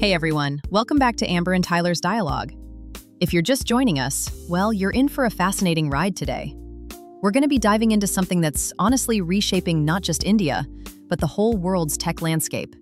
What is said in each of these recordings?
Hey everyone, welcome back to Amber and Tyler's Dialogue. If you're just joining us, well, you're in for a fascinating ride today. We're going to be diving into something that's honestly reshaping not just India, but the whole world's tech landscape.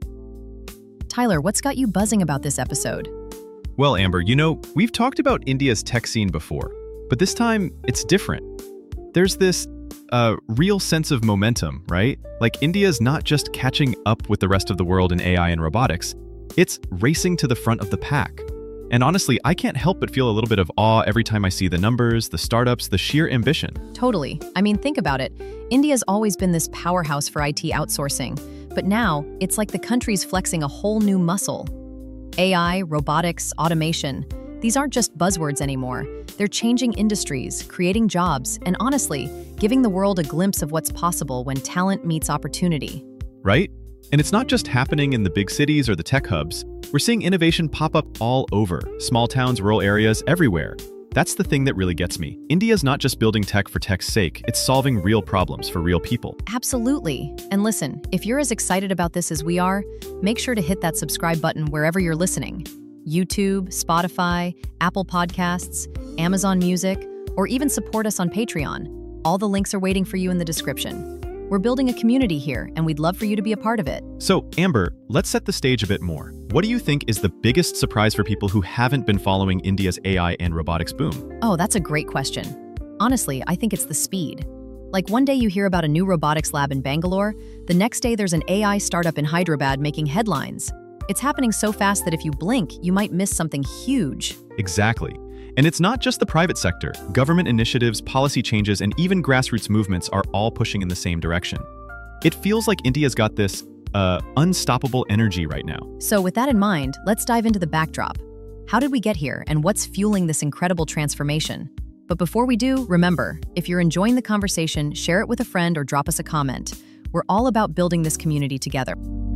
Tyler, what's got you buzzing about this episode? Well, Amber, we've talked about India's tech scene before, but this time it's different. There's this real sense of momentum, right? Like India's not just catching up with the rest of the world in AI and robotics, it's racing to the front of the pack. And honestly, I can't help but feel a little bit of awe every time I see the numbers, the startups, the sheer ambition. Totally. I mean, think about it. India's always been this powerhouse for IT outsourcing, but now it's like the country's flexing a whole new muscle. AI, robotics, automation, these aren't just buzzwords anymore. They're changing industries, creating jobs, and honestly, giving the world a glimpse of what's possible when talent meets opportunity. Right? And it's not just happening in the big cities or the tech hubs. We're seeing innovation pop up all over, small towns, rural areas, everywhere. That's the thing that really gets me. India's not just building tech for tech's sake, it's solving real problems for real people. Absolutely. And listen, if you're as excited about this as we are, make sure to hit that subscribe button wherever you're listening. YouTube, Spotify, Apple Podcasts, Amazon Music, or even support us on Patreon. All the links are waiting for you in the description. We're building a community here, and we'd love for you to be a part of it. So, Amber, let's set the stage a bit more. What do you think is the biggest surprise for people who haven't been following India's AI and robotics boom? Oh, that's a great question. Honestly, I think it's the speed. Like one day you hear about a new robotics lab in Bangalore, the next day there's an AI startup in Hyderabad making headlines. It's happening so fast that if you blink, you might miss something huge. Exactly. And it's not just the private sector. Government initiatives, policy changes, and even grassroots movements are all pushing in the same direction. It feels like India's got this unstoppable energy right now. So with that in mind, let's dive into the backdrop. How did we get here, and what's fueling this incredible transformation? But before we do, remember, if you're enjoying the conversation, share it with a friend or drop us a comment. We're all about building this community together.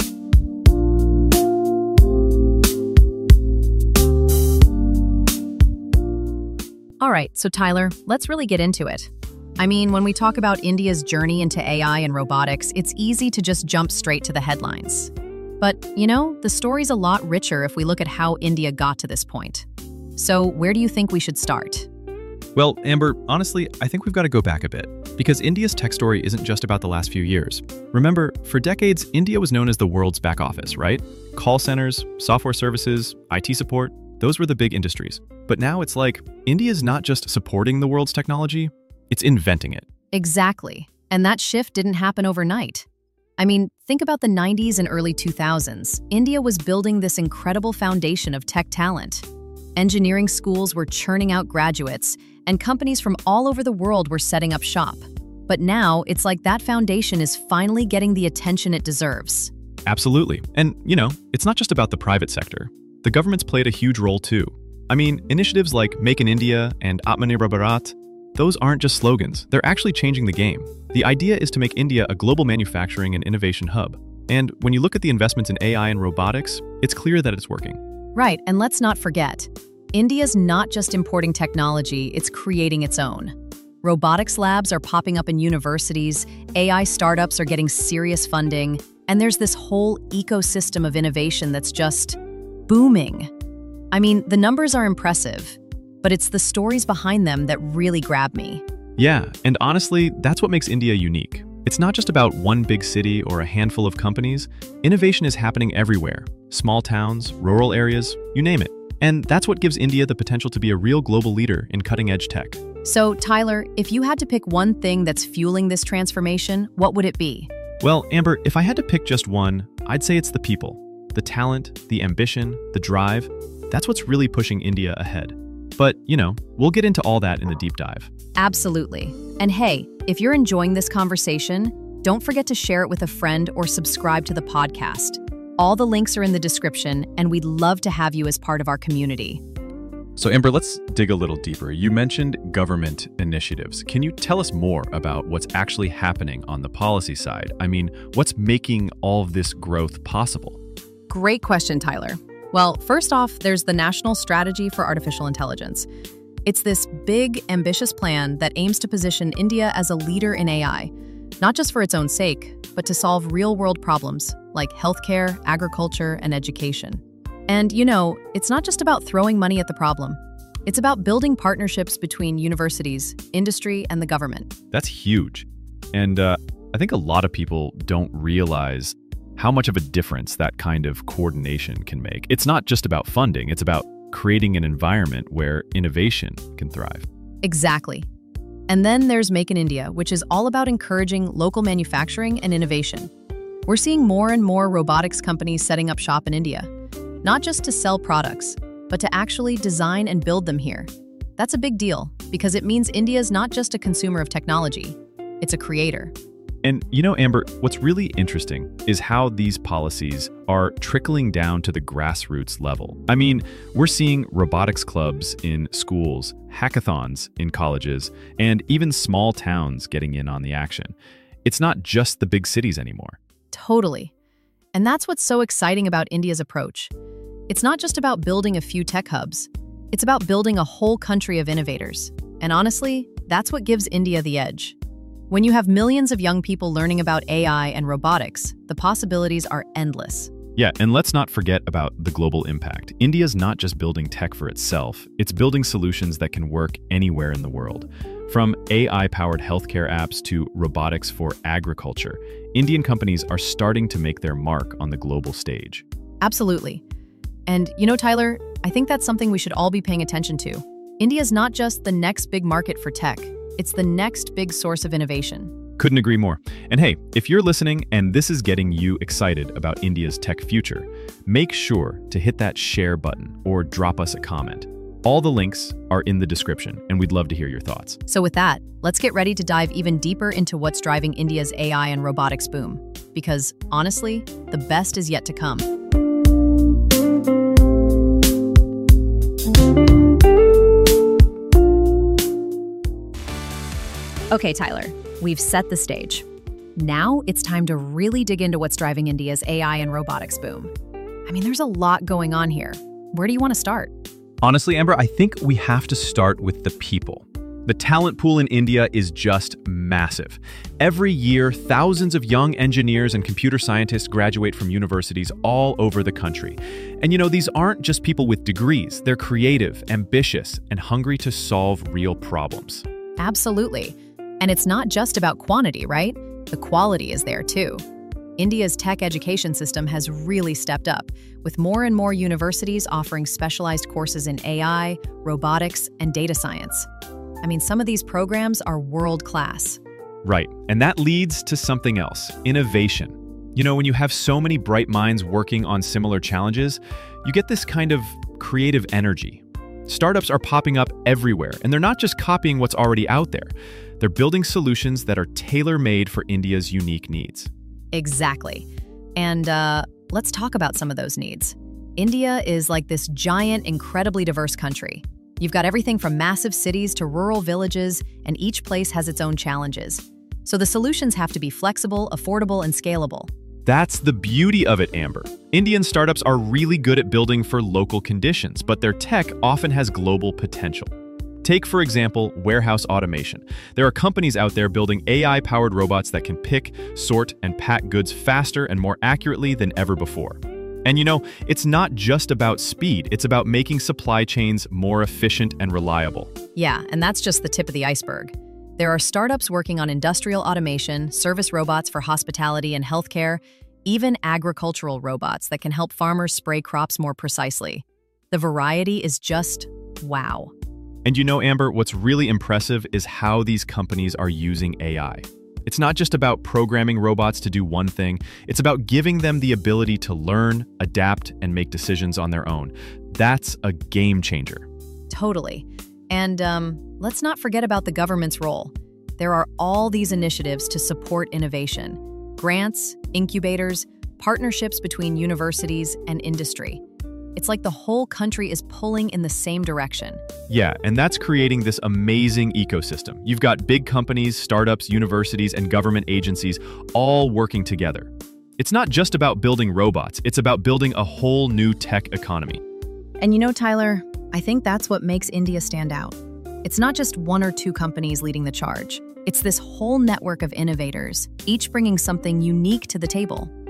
All right, so Tyler, let's really get into it. I mean, when we talk about India's journey into AI and robotics, it's easy to just jump straight to the headlines. But, the story's a lot richer if we look at how India got to this point. So where do you think we should start? Well, Amber, honestly, I think we've got to go back a bit, because India's tech story isn't just about the last few years. Remember, for decades, India was known as the world's back office, right? Call centers, software services, IT support, those were the big industries. But now it's like, India's not just supporting the world's technology, it's inventing it. Exactly. And that shift didn't happen overnight. I mean, think about the 90s and early 2000s. India was building this incredible foundation of tech talent. Engineering schools were churning out graduates, and companies from all over the world were setting up shop. But now, it's like that foundation is finally getting the attention it deserves. Absolutely. And, it's not just about the private sector. The government's played a huge role too. I mean, initiatives like Make in India and Atmanirbhar Bharat, those aren't just slogans, they're actually changing the game. The idea is to make India a global manufacturing and innovation hub. And when you look at the investments in AI and robotics, it's clear that it's working. Right, and let's not forget, India's not just importing technology, it's creating its own. Robotics labs are popping up in universities, AI startups are getting serious funding, and there's this whole ecosystem of innovation that's just booming. I mean, the numbers are impressive, but it's the stories behind them that really grab me. Yeah, and honestly, that's what makes India unique. It's not just about one big city or a handful of companies. Innovation is happening everywhere. Small towns, rural areas, you name it. And that's what gives India the potential to be a real global leader in cutting-edge tech. So, Tyler, if you had to pick one thing that's fueling this transformation, what would it be? Well, Amber, if I had to pick just one, I'd say it's the people. The talent, the ambition, the drive, that's what's really pushing India ahead. But, we'll get into all that in the deep dive. Absolutely. And hey, if you're enjoying this conversation, don't forget to share it with a friend or subscribe to the podcast. All the links are in the description, and we'd love to have you as part of our community. So, Amber, let's dig a little deeper. You mentioned government initiatives. Can you tell us more about what's actually happening on the policy side? I mean, what's making all of this growth possible? Great question, Tyler. Well, first off, there's the National Strategy for Artificial Intelligence. It's this big, ambitious plan that aims to position India as a leader in AI, not just for its own sake, but to solve real-world problems like healthcare, agriculture, and education. And, it's not just about throwing money at the problem. It's about building partnerships between universities, industry, and the government. That's huge. And I think a lot of people don't realize how much of a difference that kind of coordination can make. It's not just about funding, it's about creating an environment where innovation can thrive. Exactly. And then there's Make in India, which is all about encouraging local manufacturing and innovation. We're seeing more and more robotics companies setting up shop in India, not just to sell products, but to actually design and build them here. That's a big deal, because it means India's not just a consumer of technology, it's a creator. And Amber, what's really interesting is how these policies are trickling down to the grassroots level. I mean, we're seeing robotics clubs in schools, hackathons in colleges, and even small towns getting in on the action. It's not just the big cities anymore. Totally. And that's what's so exciting about India's approach. It's not just about building a few tech hubs. It's about building a whole country of innovators. And honestly, that's what gives India the edge. When you have millions of young people learning about AI and robotics, the possibilities are endless. Yeah, and let's not forget about the global impact. India's not just building tech for itself, it's building solutions that can work anywhere in the world. From AI-powered healthcare apps to robotics for agriculture, Indian companies are starting to make their mark on the global stage. Absolutely. And Tyler, I think that's something we should all be paying attention to. India's not just the next big market for tech, it's the next big source of innovation. Couldn't agree more. And hey, if you're listening and this is getting you excited about India's tech future, make sure to hit that share button or drop us a comment. All the links are in the description, and we'd love to hear your thoughts. So with that, let's get ready to dive even deeper into what's driving India's AI and robotics boom. Because honestly, the best is yet to come. Okay, Tyler, we've set the stage. Now it's time to really dig into what's driving India's AI and robotics boom. I mean, there's a lot going on here. Where do you want to start? Honestly, Amber, I think we have to start with the people. The talent pool in India is just massive. Every year, thousands of young engineers and computer scientists graduate from universities all over the country. And these aren't just people with degrees. They're creative, ambitious, and hungry to solve real problems. Absolutely. And it's not just about quantity, right? The quality is there too. India's tech education system has really stepped up, with more and more universities offering specialized courses in AI, robotics, and data science. I mean, some of these programs are world-class. Right, and that leads to something else, innovation. When you have so many bright minds working on similar challenges, you get this kind of creative energy. Startups are popping up everywhere, and they're not just copying what's already out there. They're building solutions that are tailor-made for India's unique needs. Exactly. And let's talk about some of those needs. India is like this giant, incredibly diverse country. You've got everything from massive cities to rural villages, and each place has its own challenges. So the solutions have to be flexible, affordable, and scalable. That's the beauty of it, Amber. Indian startups are really good at building for local conditions, but their tech often has global potential. Take, for example, warehouse automation. There are companies out there building AI-powered robots that can pick, sort, and pack goods faster and more accurately than ever before. And it's not just about speed, it's about making supply chains more efficient and reliable. Yeah, and that's just the tip of the iceberg. There are startups working on industrial automation, service robots for hospitality and healthcare, even agricultural robots that can help farmers spray crops more precisely. The variety is just wow. And Amber, what's really impressive is how these companies are using AI. It's not just about programming robots to do one thing, it's about giving them the ability to learn, adapt, and make decisions on their own. That's a game changer. Totally. And let's not forget about the government's role. There are all these initiatives to support innovation. Grants, incubators, partnerships between universities and industry. It's like the whole country is pulling in the same direction. Yeah, and that's creating this amazing ecosystem. You've got big companies, startups, universities, and government agencies all working together. It's not just about building robots, it's about building a whole new tech economy. And Tyler, I think that's what makes India stand out. It's not just one or two companies leading the charge. It's this whole network of innovators, each bringing something unique to the table.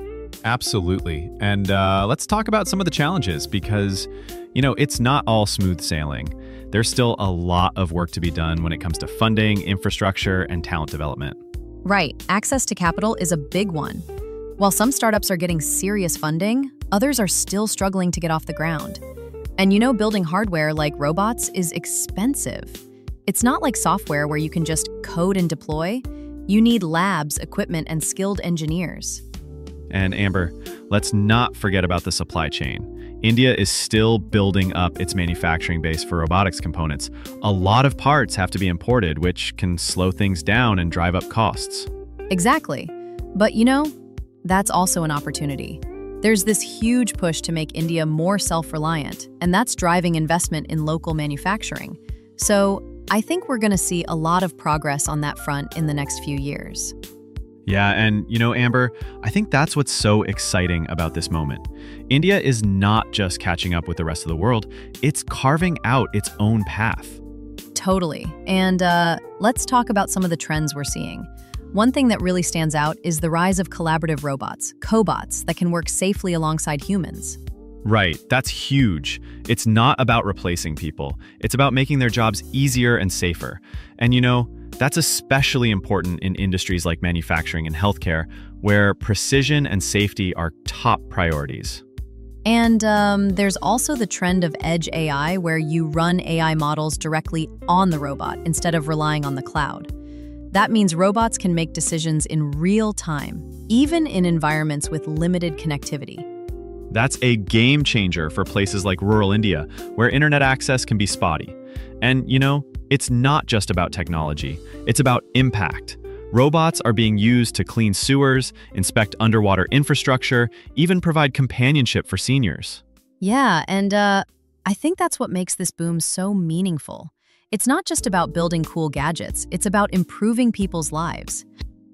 Absolutely. And let's talk about some of the challenges because, it's not all smooth sailing. There's still a lot of work to be done when it comes to funding, infrastructure, and talent development. Right, access to capital is a big one. While some startups are getting serious funding, others are still struggling to get off the ground. And building hardware like robots is expensive. It's not like software where you can just code and deploy. You need labs, equipment, and skilled engineers. And Amber, let's not forget about the supply chain. India is still building up its manufacturing base for robotics components. A lot of parts have to be imported, which can slow things down and drive up costs. Exactly. But that's also an opportunity. There's this huge push to make India more self-reliant, and that's driving investment in local manufacturing. So I think we're going to see a lot of progress on that front in the next few years. Yeah, and Amber, I think that's what's so exciting about this moment. India is not just catching up with the rest of the world, it's carving out its own path. Totally. And let's talk about some of the trends we're seeing. One thing that really stands out is the rise of collaborative robots, cobots, that can work safely alongside humans. Right, that's huge. It's not about replacing people. It's about making their jobs easier and safer. And that's especially important in industries like manufacturing and healthcare, where precision and safety are top priorities. And there's also the trend of edge AI, where you run AI models directly on the robot instead of relying on the cloud. That means robots can make decisions in real time, even in environments with limited connectivity. That's a game changer for places like rural India, where internet access can be spotty. And, it's not just about technology. It's about impact. Robots are being used to clean sewers, inspect underwater infrastructure, even provide companionship for seniors. Yeah, and I think that's what makes this boom so meaningful. It's not just about building cool gadgets, it's about improving people's lives.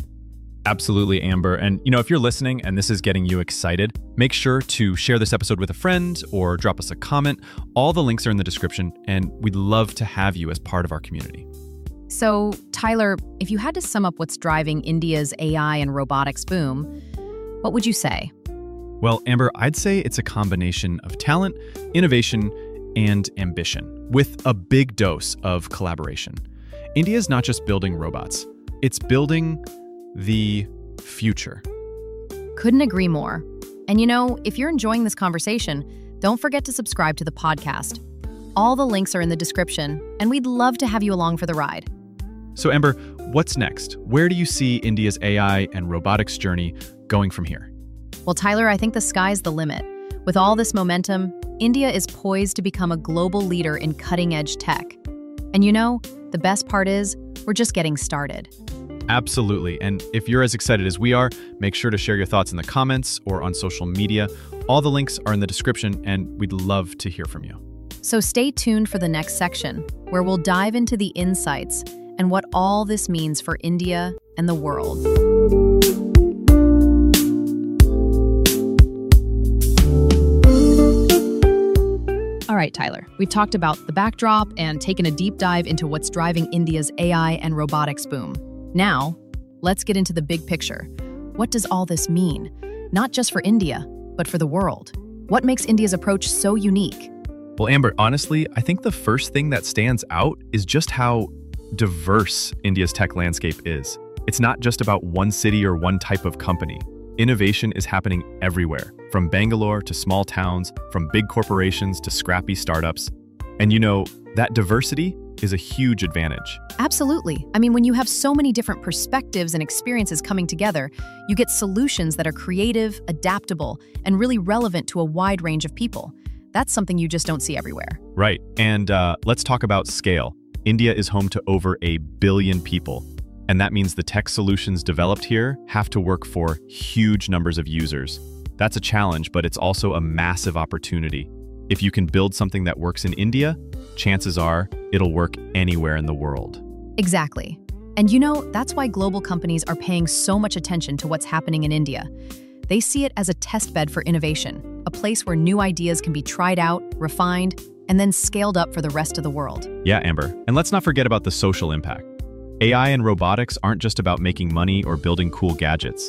Absolutely, Amber. And, if you're listening and this is getting you excited, make sure to share this episode with a friend or drop us a comment. All the links are in the description, and we'd love to have you as part of our community. So, Tyler, if you had to sum up what's driving India's AI and robotics boom, what would you say? Well, Amber, I'd say it's a combination of talent, innovation, and ambition, with a big dose of collaboration. India's not just building robots, it's building the future. Couldn't agree more. And if you're enjoying this conversation, don't forget to subscribe to the podcast. All the links are in the description, and we'd love to have you along for the ride. So Amber, what's next? Where do you see India's AI and robotics journey going from here? Well, Tyler, I think the sky's the limit. With all this momentum, India is poised to become a global leader in cutting-edge tech. And the best part is, we're just getting started. Absolutely. And if you're as excited as we are, make sure to share your thoughts in the comments or on social media. All the links are in the description, and we'd love to hear from you. So stay tuned for the next section, where we'll dive into the insights and what all this means for India and the world. All right, Tyler, we've talked about the backdrop and taken a deep dive into what's driving India's AI and robotics boom. Now, let's get into the big picture. What does all this mean? Not just for India, but for the world. What makes India's approach so unique? Well, Amber, honestly, I think the first thing that stands out is just how diverse India's tech landscape is. It's not just about one city or one type of company. Innovation is happening everywhere, from Bangalore to small towns, from big corporations to scrappy startups. And that diversity is a huge advantage. Absolutely. I mean, when you have so many different perspectives and experiences coming together, you get solutions that are creative, adaptable, and really relevant to a wide range of people. That's something you just don't see everywhere. Right. And let's talk about scale. India is home to over 1 billion people. And that means the tech solutions developed here have to work for huge numbers of users. That's a challenge, but it's also a massive opportunity. If you can build something that works in India, chances are it'll work anywhere in the world. Exactly. And that's why global companies are paying so much attention to what's happening in India. They see it as a test bed for innovation, a place where new ideas can be tried out, refined, and then scaled up for the rest of the world. Yeah, Amber. And let's not forget about the social impact. AI and robotics aren't just about making money or building cool gadgets.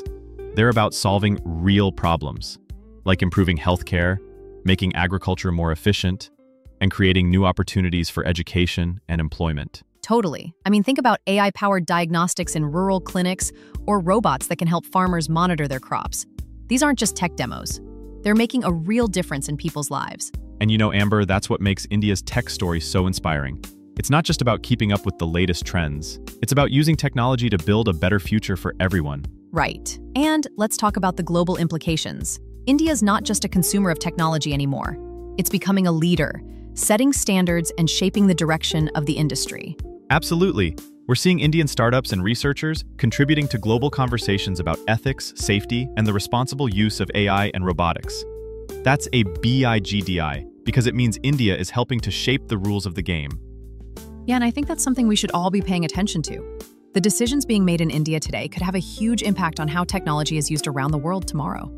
They're about solving real problems, like improving healthcare, making agriculture more efficient, and creating new opportunities for education and employment. Totally. I mean, think about AI-powered diagnostics in rural clinics or robots that can help farmers monitor their crops. These aren't just tech demos. They're making a real difference in people's lives. And you know, Amber, that's what makes India's tech story so inspiring. It's not just about keeping up with the latest trends. It's about using technology to build a better future for everyone. Right. And let's talk about the global implications. India's not just a consumer of technology anymore. It's becoming a leader, setting standards and shaping the direction of the industry. Absolutely. We're seeing Indian startups and researchers contributing to global conversations about ethics, safety, and the responsible use of AI and robotics. That's a BIGDI because it means India is helping to shape the rules of the game. Yeah, and I think that's something we should all be paying attention to. The decisions being made in India today could have a huge impact on how technology is used around the world tomorrow.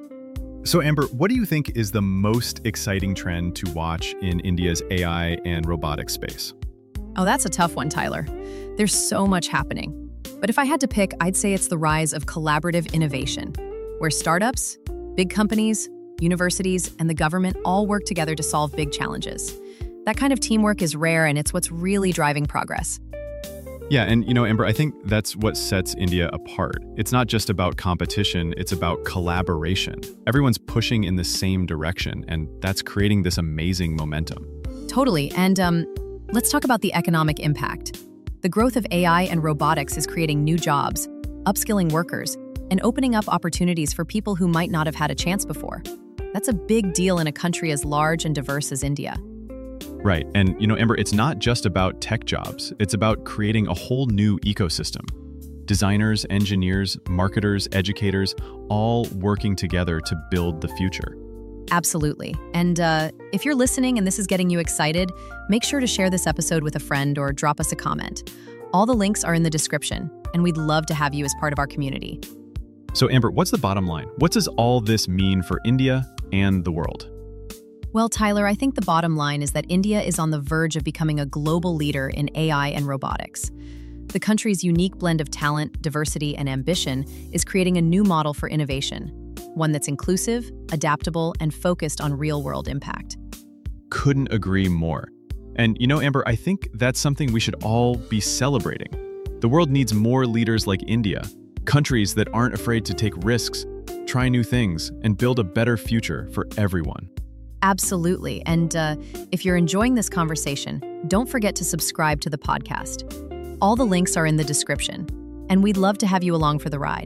So Amber, what do you think is the most exciting trend to watch in India's AI and robotics space? Oh, that's a tough one, Tyler. There's so much happening. But if I had to pick, I'd say it's the rise of collaborative innovation, where startups, big companies, universities, and the government all work together to solve big challenges. That kind of teamwork is rare, and it's what's really driving progress. Yeah, and you know, Amber, I think that's what sets India apart. It's not just about competition, it's about collaboration. Everyone's pushing in the same direction, and that's creating this amazing momentum. Totally, and let's talk about the economic impact. The growth of AI and robotics is creating new jobs, upskilling workers, and opening up opportunities for people who might not have had a chance before. That's a big deal in a country as large and diverse as India. Right, and you know, Amber, it's not just about tech jobs. It's about creating a whole new ecosystem. Designers, engineers, marketers, educators, all working together to build the future. Absolutely. And if you're listening and this is getting you excited, make sure to share this episode with a friend or drop us a comment. All the links are in the description, and we'd love to have you as part of our community. So Amber, what's the bottom line? What does all this mean for India and the world? Well, Tyler, I think the bottom line is that India is on the verge of becoming a global leader in AI and robotics. The country's unique blend of talent, diversity, and ambition is creating a new model for innovation, one that's inclusive, adaptable, and focused on real-world impact. Couldn't agree more. And you know, Amber, I think that's something we should all be celebrating. The world needs more leaders like India, countries that aren't afraid to take risks, try new things, and build a better future for everyone. Absolutely. And if you're enjoying this conversation, don't forget to subscribe to the podcast. All the links are in the description, and we'd love to have you along for the ride.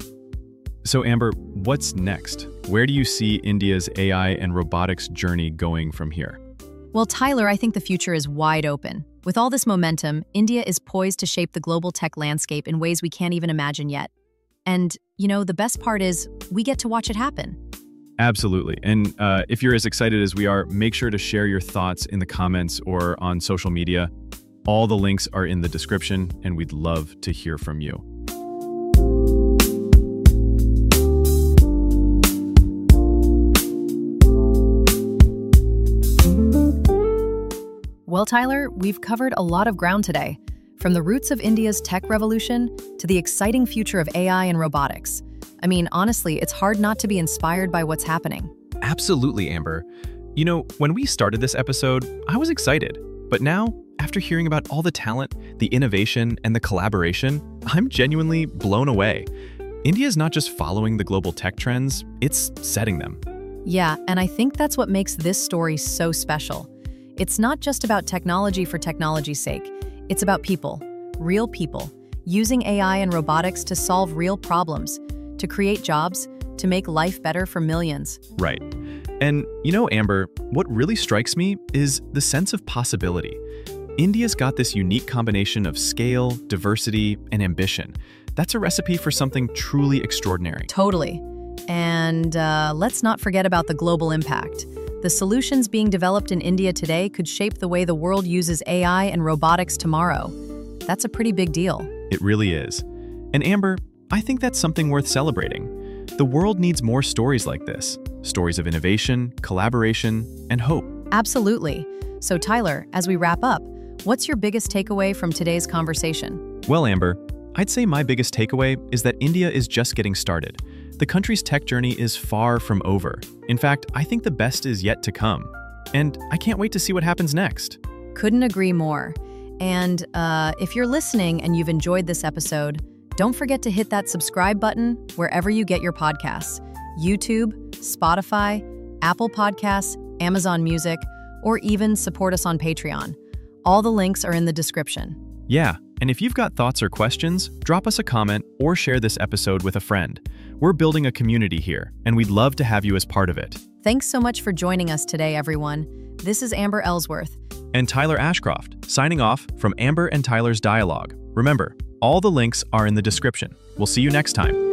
So Amber, what's next? Where do you see India's AI and robotics journey going from here? Well, Tyler, I think the future is wide open. With all this momentum, India is poised to shape the global tech landscape in ways we can't even imagine yet. And, you know, the best part is we get to watch it happen. Absolutely. And if you're as excited as we are, make sure to share your thoughts in the comments or on social media. All the links are in the description, and we'd love to hear from you. Well, Tyler, we've covered a lot of ground today, from the roots of India's tech revolution to the exciting future of AI and robotics. I mean, honestly, it's hard not to be inspired by what's happening. Absolutely, Amber. You know, when we started this episode, I was excited. But now, after hearing about all the talent, the innovation, and the collaboration, I'm genuinely blown away. India is not just following the global tech trends, it's setting them. Yeah, and I think that's what makes this story so special. It's not just about technology for technology's sake. It's about people, real people, using AI and robotics to solve real problems, to create jobs, to make life better for millions. Right. And you know, Amber, what really strikes me is the sense of possibility. India's got this unique combination of scale, diversity, and ambition. That's a recipe for something truly extraordinary. Totally. And let's not forget about the global impact. The solutions being developed in India today could shape the way the world uses AI and robotics tomorrow. That's a pretty big deal. It really is. And Amber, I think that's something worth celebrating. The world needs more stories like this. Stories of innovation, collaboration, and hope. Absolutely. So Tyler, as we wrap up, what's your biggest takeaway from today's conversation? Well, Amber, I'd say my biggest takeaway is that India is just getting started. the country's tech journey is far from over. In fact, I think the best is yet to come. And I can't wait to see what happens next. Couldn't agree more. And if you're listening and you've enjoyed this episode, don't forget to hit that subscribe button wherever you get your podcasts: YouTube, Spotify, Apple Podcasts, Amazon Music, or even support us on Patreon. All the links are in the description. Yeah, and if you've got thoughts or questions, drop us a comment or share this episode with a friend. We're building a community here, and we'd love to have you as part of it. Thanks so much for joining us today, everyone. This is Amber Ellsworth. And Tyler Ashcroft, signing off from Amber and Tyler's Dialogue. Remember, all the links are in the description. We'll see you next time.